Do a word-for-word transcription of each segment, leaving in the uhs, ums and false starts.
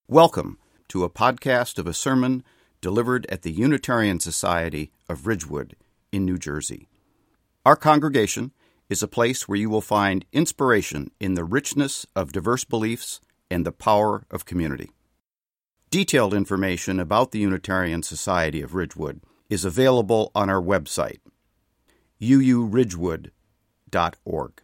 Welcome to a podcast of a sermon delivered at the Unitarian Society of Ridgewood in New Jersey. Our congregation is a place where you will find inspiration in the richness of diverse beliefs and the power of community. Detailed information about the Unitarian Society of Ridgewood is available on our website, u u ridgewood dot org.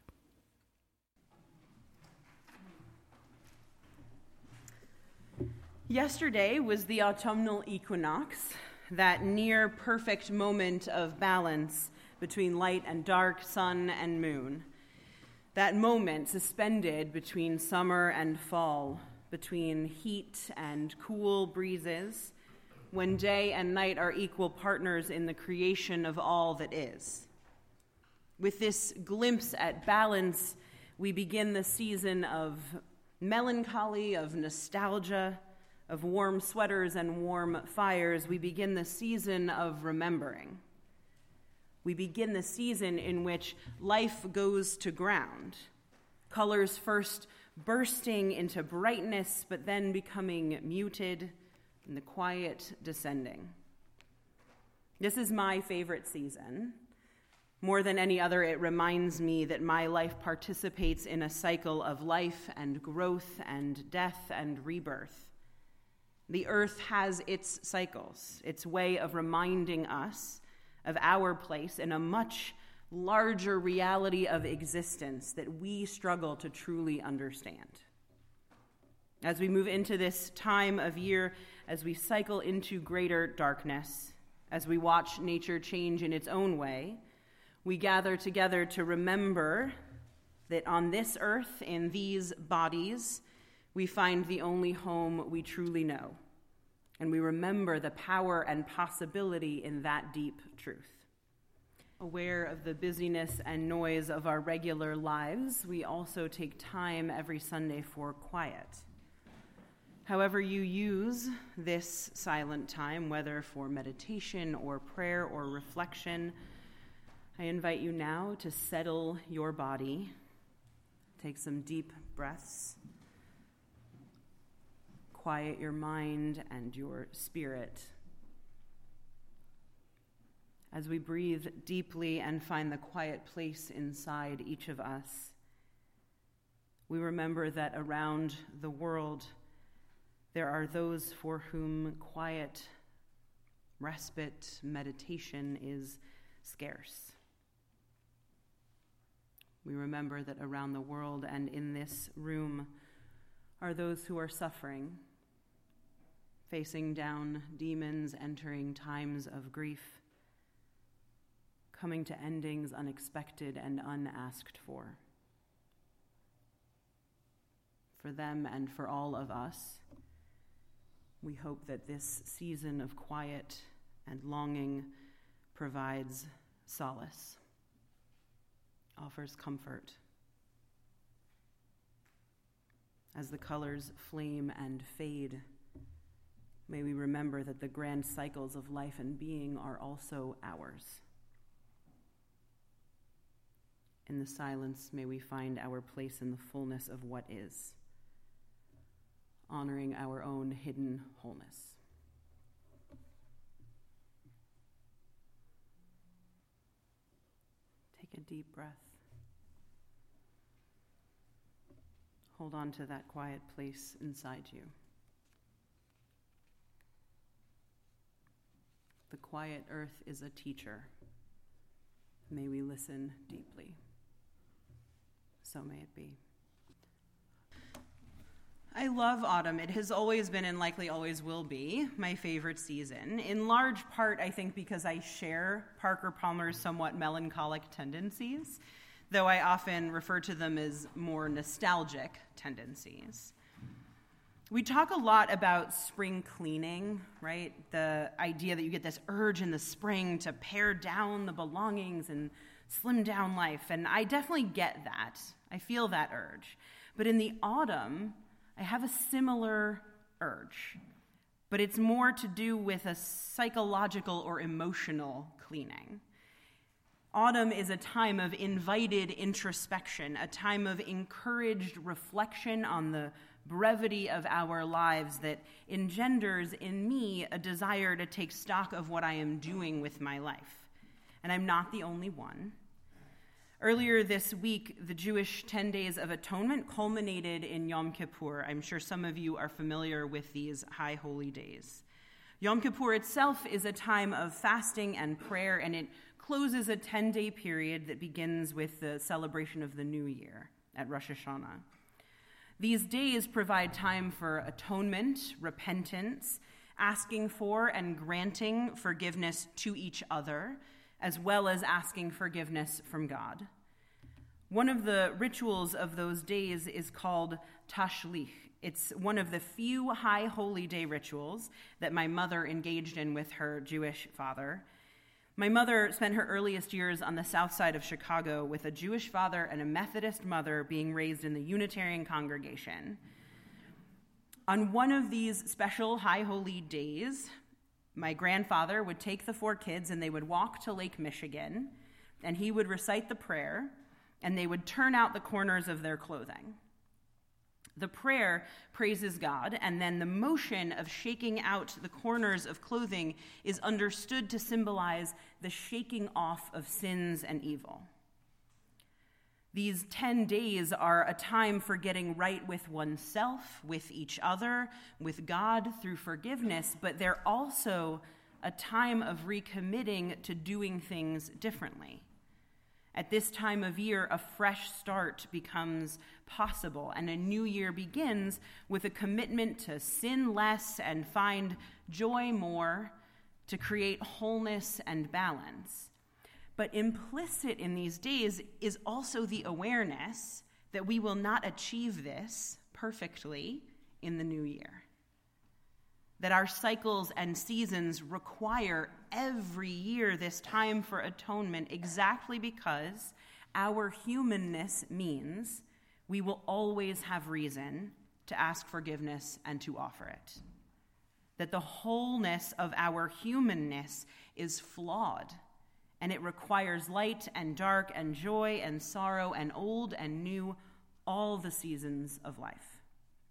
Yesterday was the autumnal equinox, that near-perfect moment of balance between light and dark, sun and moon. That moment suspended between summer and fall, between heat and cool breezes, when day and night are equal partners in the creation of all that is. With this glimpse at balance, we begin the season of melancholy, of nostalgia, of warm sweaters and warm fires. We begin the season of remembering. We begin the season in which life goes to ground, colors first bursting into brightness, but then becoming muted, and the quiet descending. This is my favorite season. More than any other, it reminds me that my life participates in a cycle of life and growth and death and rebirth. The earth has its cycles, its way of reminding us of our place in a much larger reality of existence that we struggle to truly understand. As we move into this time of year, as we cycle into greater darkness, as we watch nature change in its own way, we gather together to remember that on this earth, in these bodies, we find the only home we truly know, and we remember the power and possibility in that deep truth. Aware of the busyness and noise of our regular lives, we also take time every Sunday for quiet. However you use this silent time, whether for meditation or prayer or reflection, I invite you now to settle your body. Take some deep breaths. Quiet your mind and your spirit. As we breathe deeply and find the quiet place inside each of us, we remember that around the world there are those for whom quiet, respite, meditation is scarce. We remember that around the world and in this room are those who are suffering, facing down demons, entering times of grief, coming to endings unexpected and unasked for. For them and for all of us, we hope that this season of quiet and longing provides solace, offers comfort. As the colors flame and fade, may we remember that the grand cycles of life and being are also ours. In the silence, may we find our place in the fullness of what is, honoring our own hidden wholeness. Take a deep breath. Hold on to that quiet place inside you. The quiet earth is a teacher. May we listen deeply. So may it be. I love autumn. It has always been and likely always will be my favorite season, in large part, I think, because I share Parker Palmer's somewhat melancholic tendencies, though I often refer to them as more nostalgic tendencies. We talk a lot about spring cleaning, right? The idea that you get this urge in the spring to pare down the belongings and slim down life, and I definitely get that. I feel that urge. But in the autumn, I have a similar urge, but it's more to do with a psychological or emotional cleaning. Autumn is a time of invited introspection, a time of encouraged reflection on the brevity of our lives that engenders in me a desire to take stock of what I am doing with my life. And I'm not the only one. Earlier this week, the Jewish ten Days of Atonement culminated in Yom Kippur. I'm sure some of you are familiar with these high holy days. Yom Kippur itself is a time of fasting and prayer, and it closes a ten-day period that begins with the celebration of the New Year at Rosh Hashanah. These days provide time for atonement, repentance, asking for and granting forgiveness to each other, as well as asking forgiveness from God. One of the rituals of those days is called Tashlich. It's one of the few high holy day rituals that my mother engaged in with her Jewish father. My mother spent her earliest years on the south side of Chicago with a Jewish father and a Methodist mother, being raised in the Unitarian congregation. On one of these special high holy days, my grandfather would take the four kids and they would walk to Lake Michigan, and he would recite the prayer, and they would turn out the corners of their clothing. The prayer praises God, and then the motion of shaking out the corners of clothing is understood to symbolize the shaking off of sins and evil. These ten days are a time for getting right with oneself, with each other, with God through forgiveness, but they're also a time of recommitting to doing things differently. At this time of year, a fresh start becomes possible, and a new year begins with a commitment to sin less and find joy more, to create wholeness and balance. But implicit in these days is also the awareness that we will not achieve this perfectly in the new year. That our cycles and seasons require every year this time for atonement exactly because our humanness means we will always have reason to ask forgiveness and to offer it. That the wholeness of our humanness is flawed, and it requires light and dark and joy and sorrow and old and new, all the seasons of life.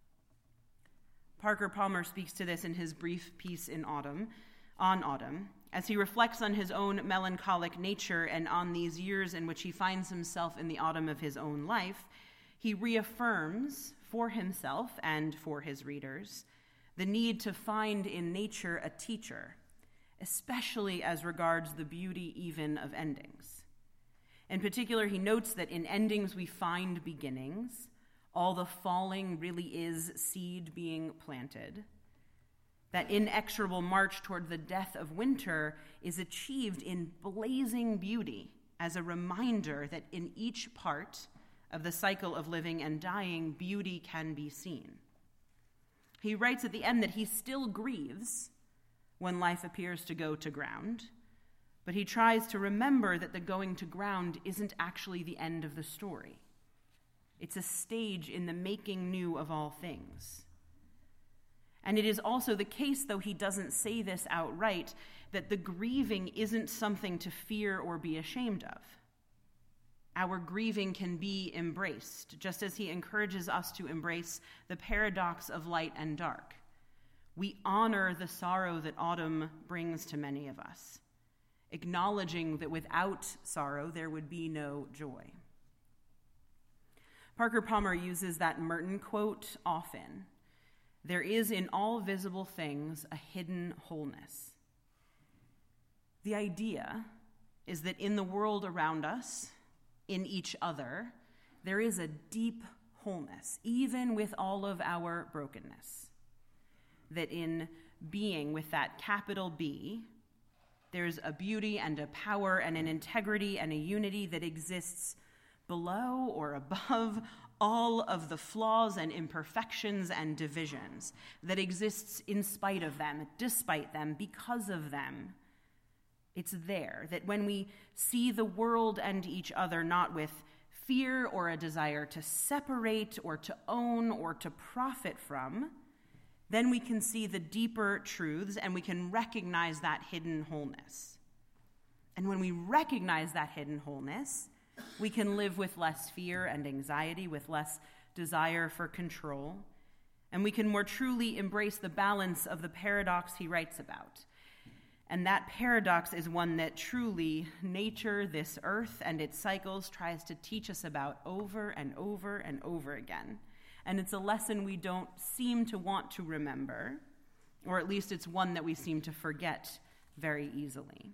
Parker Palmer speaks to this in his brief piece in Autumn, on Autumn, as he reflects on his own melancholic nature and on these years in which he finds himself in the autumn of his own life. He reaffirms for himself and for his readers the need to find in nature a teacher, especially as regards the beauty even of endings. In particular, he notes that in endings we find beginnings. All the falling really is seed being planted. That inexorable march toward the death of winter is achieved in blazing beauty as a reminder that in each part of the cycle of living and dying, beauty can be seen. He writes at the end that he still grieves when life appears to go to ground, but he tries to remember that the going to ground isn't actually the end of the story. It's a stage in the making new of all things. And it is also the case, though he doesn't say this outright, that the grieving isn't something to fear or be ashamed of. Our grieving can be embraced, just as he encourages us to embrace the paradox of light and dark. We honor the sorrow that autumn brings to many of us, acknowledging that without sorrow there would be no joy. Parker Palmer uses that Merton quote often. There is in all visible things a hidden wholeness. The idea is that in the world around us, in each other, there is a deep wholeness, even with all of our brokenness. That in being with that capital B, there's a beauty and a power and an integrity and a unity that exists below or above all of the flaws and imperfections and divisions, that exists in spite of them, despite them, because of them. It's there, that when we see the world and each other not with fear or a desire to separate or to own or to profit from, then we can see the deeper truths and we can recognize that hidden wholeness. And when we recognize that hidden wholeness, we can live with less fear and anxiety, with less desire for control, and we can more truly embrace the balance of the paradox he writes about. And that paradox is one that truly nature, this earth, and its cycles tries to teach us about over and over and over again. And it's a lesson we don't seem to want to remember, or at least it's one that we seem to forget very easily.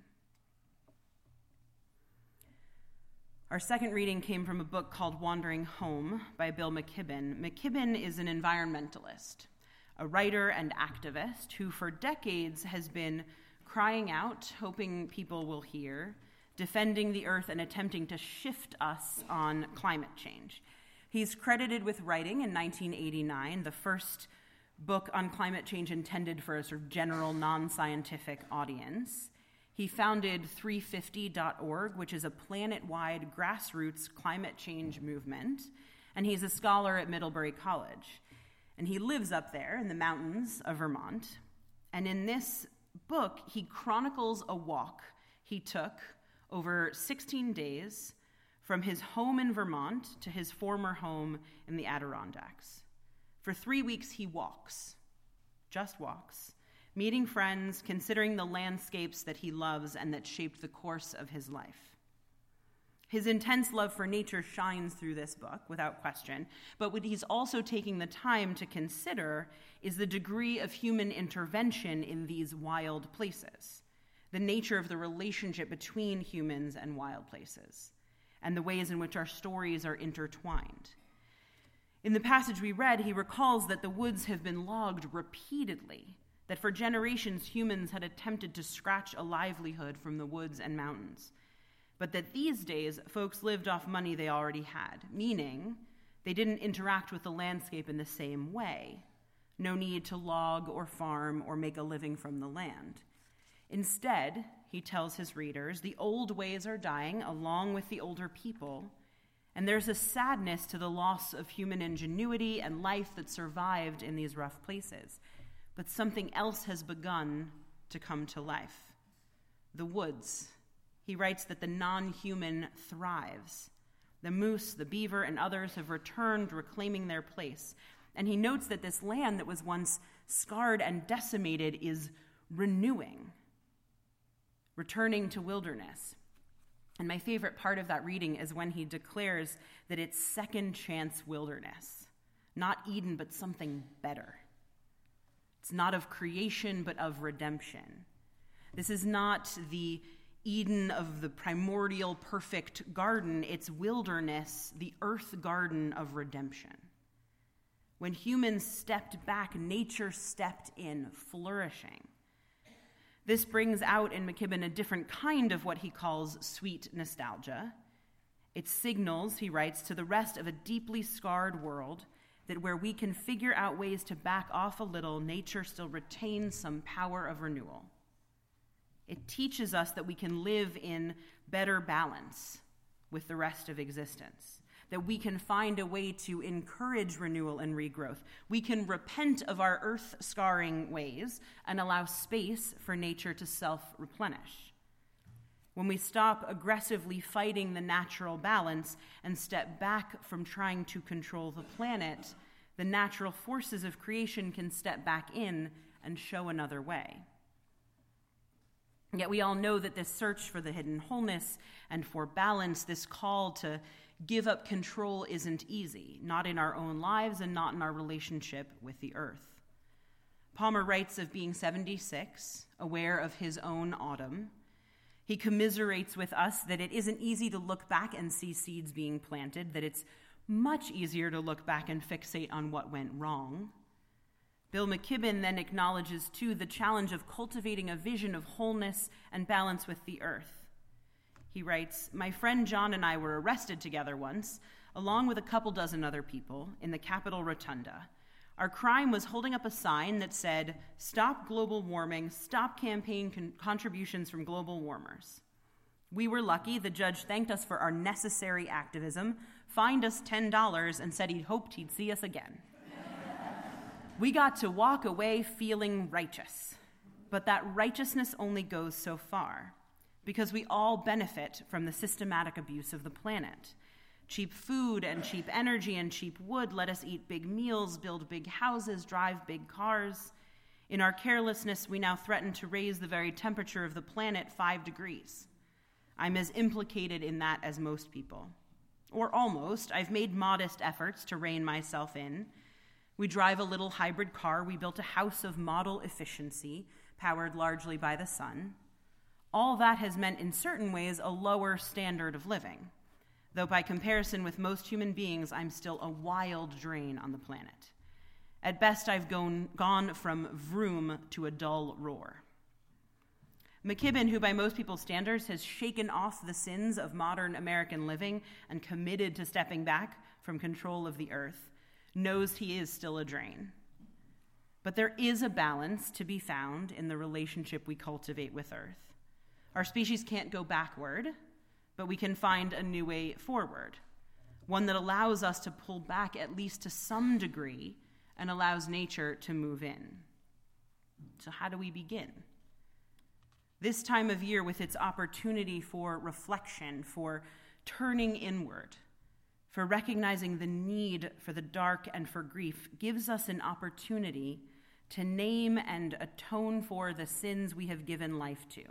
Our second reading came from a book called Wandering Home by Bill McKibben. McKibben is an environmentalist, a writer and activist who for decades has been crying out, hoping people will hear, defending the earth and attempting to shift us on climate change. He's credited with writing in nineteen eighty-nine the first book on climate change intended for a sort of general non-scientific audience. He founded three fifty dot org, which is a planet-wide grassroots climate change movement, and he's a scholar at Middlebury College. And he lives up there in the mountains of Vermont. And in this book, he chronicles a walk he took over sixteen days from his home in Vermont to his former home in the Adirondacks. For three weeks, he walks, just walks, meeting friends, considering the landscapes that he loves and that shaped the course of his life. His intense love for nature shines through this book, without question, but what he's also taking the time to consider is the degree of human intervention in these wild places, the nature of the relationship between humans and wild places, and the ways in which our stories are intertwined. In the passage we read, he recalls that the woods have been logged repeatedly, that for generations humans had attempted to scratch a livelihood from the woods and mountains, but that these days folks lived off money they already had, meaning they didn't interact with the landscape in the same way. No need to log or farm or make a living from the land. Instead, he tells his readers, the old ways are dying along with the older people, and there's a sadness to the loss of human ingenuity and life that survived in these rough places. But something else has begun to come to life. The woods. He writes that the non-human thrives. The moose, the beaver, and others have returned, reclaiming their place. And he notes that this land that was once scarred and decimated is renewing, returning to wilderness. And my favorite part of that reading is when he declares that it's second chance wilderness, not Eden, but something better. It's not of creation, but of redemption. This is not the Eden of the primordial perfect garden. It's wilderness, the earth garden of redemption. When humans stepped back, nature stepped in, flourishing. This brings out in McKibben a different kind of what he calls sweet nostalgia. It signals, he writes, to the rest of a deeply scarred world that where we can figure out ways to back off a little, nature still retains some power of renewal. It teaches us that we can live in better balance with the rest of existence, that we can find a way to encourage renewal and regrowth. We can repent of our earth-scarring ways and allow space for nature to self-replenish. When we stop aggressively fighting the natural balance and step back from trying to control the planet, the natural forces of creation can step back in and show another way. Yet we all know that this search for the hidden wholeness and for balance, this call to give up control isn't easy, not in our own lives and not in our relationship with the earth. Palmer writes of being seventy-six, aware of his own autumn. He commiserates with us that it isn't easy to look back and see seeds being planted, that it's much easier to look back and fixate on what went wrong. Bill McKibben then acknowledges, too, the challenge of cultivating a vision of wholeness and balance with the earth. He writes, "My friend John and I were arrested together once, along with a couple dozen other people, in the Capitol Rotunda. Our crime was holding up a sign that said, 'Stop global warming, stop campaign con- contributions from global warmers.' We were lucky. The judge thanked us for our necessary activism, fined us ten dollars, and said he hoped he'd see us again. We got to walk away feeling righteous. But that righteousness only goes so far, because we all benefit from the systematic abuse of the planet. Cheap food and cheap energy and cheap wood let us eat big meals, build big houses, drive big cars. In our carelessness, we now threaten to raise the very temperature of the planet five degrees. I'm as implicated in that as most people. Or almost. I've made modest efforts to rein myself in. We drive a little hybrid car. We built a house of model efficiency, powered largely by the sun. All that has meant, in certain ways, a lower standard of living. Though by comparison with most human beings, I'm still a wild drain on the planet. At best, I've gone, gone from vroom to a dull roar. McKibben, who by most people's standards has shaken off the sins of modern American living and committed to stepping back from control of the earth, knows he is still a drain. But there is a balance to be found in the relationship we cultivate with earth. Our species can't go backward, but we can find a new way forward, one that allows us to pull back at least to some degree and allows nature to move in. So how do we begin? This time of year, with its opportunity for reflection, for turning inward, for recognizing the need for the dark and for grief, gives us an opportunity to name and atone for the sins we have given life to,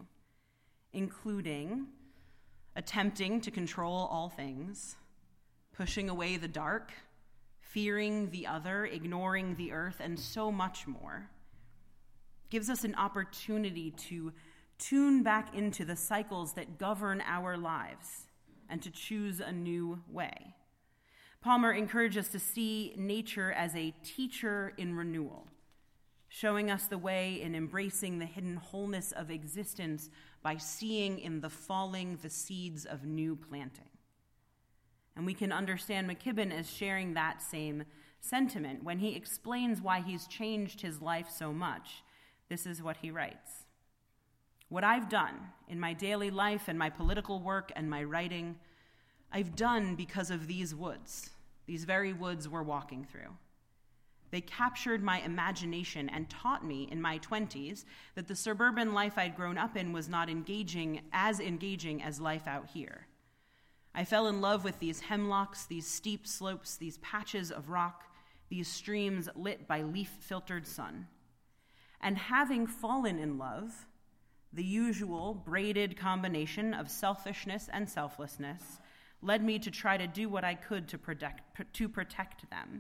including attempting to control all things, pushing away the dark, fearing the other, ignoring the earth, and so much more. Gives us an opportunity to tune back into the cycles that govern our lives and to choose a new way. Palmer encourages us to see nature as a teacher in renewal, showing us the way in embracing the hidden wholeness of existence by seeing in the falling the seeds of new planting. And we can understand McKibben as sharing that same sentiment. When he explains why he's changed his life so much, this is what he writes. What I've done in my daily life and my political work and my writing, I've done because of these woods, these very woods we're walking through. They captured my imagination and taught me in my twenties that the suburban life I'd grown up in was not engaging as engaging as life out here. I fell in love with these hemlocks, these steep slopes, these patches of rock, these streams lit by leaf-filtered sun. And having fallen in love, the usual braided combination of selfishness and selflessness led me to try to do what I could to protect, to protect them.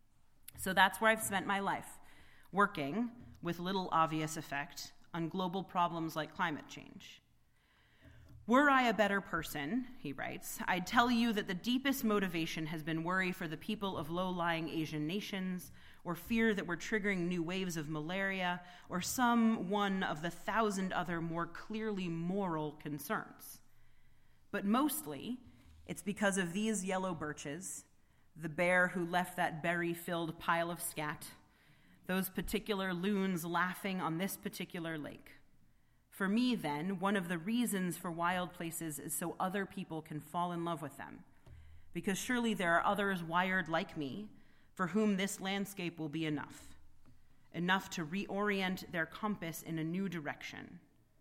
So that's where I've spent my life, working, with little obvious effect, on global problems like climate change. Were I a better person, he writes, I'd tell you that the deepest motivation has been worry for the people of low-lying Asian nations, or fear that we're triggering new waves of malaria, or some one of the thousand other more clearly moral concerns. But mostly, it's because of these yellow birches, the bear who left that berry-filled pile of scat, those particular loons laughing on this particular lake. For me, then, one of the reasons for wild places is so other people can fall in love with them, because surely there are others wired like me for whom this landscape will be enough, enough to reorient their compass in a new direction.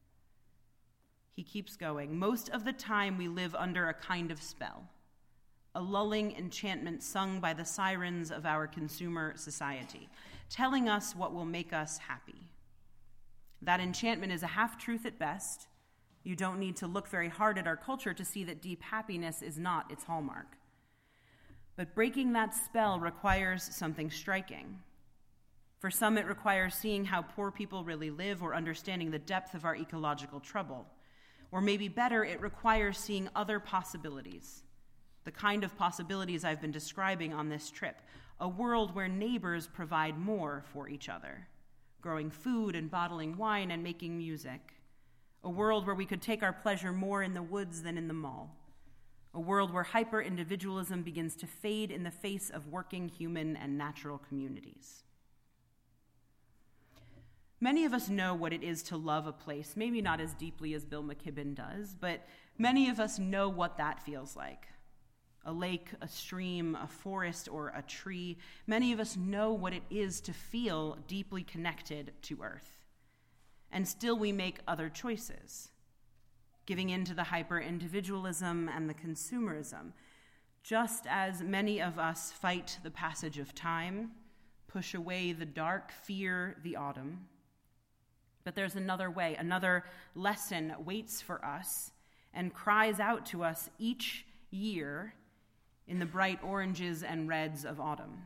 He keeps going. Most of the time we live under a kind of spell, a lulling enchantment sung by the sirens of our consumer society, telling us what will make us happy. That enchantment is a half-truth at best. You don't need to look very hard at our culture to see that deep happiness is not its hallmark. But breaking that spell requires something striking. For some, it requires seeing how poor people really live or understanding the depth of our ecological trouble. Or maybe better, it requires seeing other possibilities, the kind of possibilities I've been describing on this trip, a world where neighbors provide more for each other, growing food and bottling wine and making music, a world where we could take our pleasure more in the woods than in the mall, a world where hyper-individualism begins to fade in the face of working human and natural communities. Many of us know what it is to love a place, maybe not as deeply as Bill McKibben does, but many of us know what that feels like. A lake, a stream, a forest, or a tree. Many of us know what it is to feel deeply connected to Earth. And still we make other choices, giving in to the hyper-individualism and the consumerism, Just as many of us fight the passage of time, push away the dark, fear the autumn, but there's another way, another lesson waits for us and cries out to us each year in the bright oranges and reds of autumn.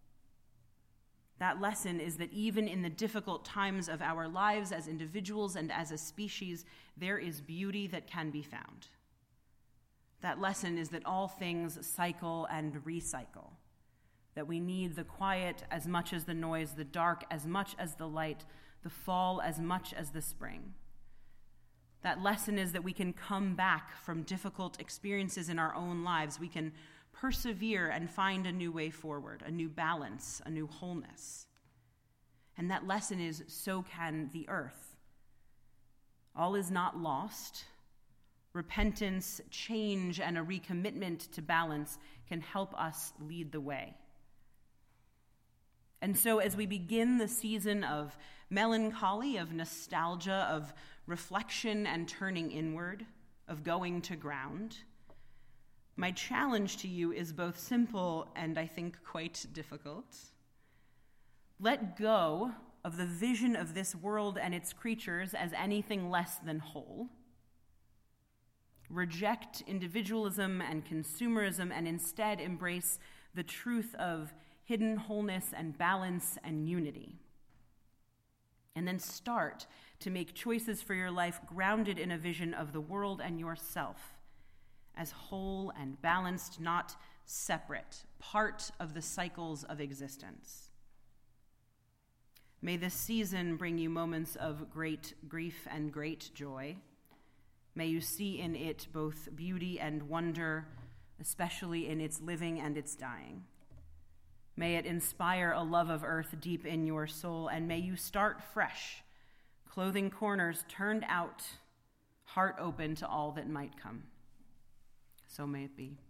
That lesson is that even in the difficult times of our lives as individuals and as a species, there is beauty that can be found. That lesson is that all things cycle and recycle, that we need the quiet as much as the noise, the dark as much as the light, the fall as much as the spring. That lesson is that we can come back from difficult experiences in our own lives. We can persevere and find a new way forward, a new balance, a new wholeness. And that lesson is, so can the earth. All is not lost. Repentance, change, and a recommitment to balance can help us lead the way. And so as we begin the season of melancholy, of nostalgia, of reflection and turning inward, of going to ground, my challenge to you is both simple and I think quite difficult. Let go of the vision of this world and its creatures as anything less than whole. Reject individualism and consumerism and instead embrace the truth of hidden wholeness and balance and unity. And then start to make choices for your life grounded in a vision of the world and yourself as whole and balanced, not separate, part of the cycles of existence. May this season bring you moments of great grief and great joy. May you see in it both beauty and wonder, especially in its living and its dying. May it inspire a love of earth deep in your soul, and may you start fresh, clothing corners turned out, heart open to all that might come. So may it be.